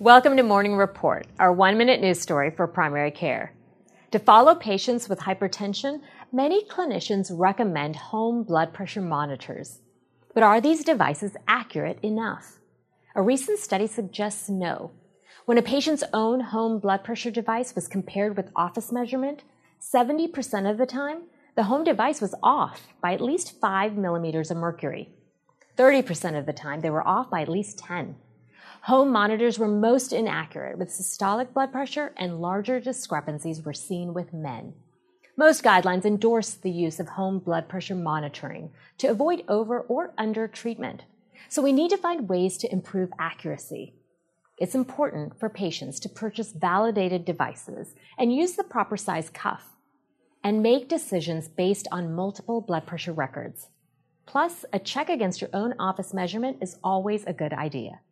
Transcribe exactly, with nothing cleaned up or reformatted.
Welcome to Morning Report, our one-minute news story for primary care. To follow patients with hypertension, many clinicians recommend home blood pressure monitors. But are these devices accurate enough? A recent study suggests no. When a patient's own home blood pressure device was compared with office measurement, seventy percent of the time, the home device was off by at least five millimeters of mercury. thirty percent of the time, they were off by at least ten. Home monitors were most inaccurate, with systolic blood pressure and larger discrepancies were seen with men. Most guidelines endorse the use of home blood pressure monitoring to avoid over or under treatment. So we need to find ways to improve accuracy. It's important for patients to purchase validated devices and use the proper size cuff, and make decisions based on multiple blood pressure records. Plus, a check against your own office measurement is always a good idea.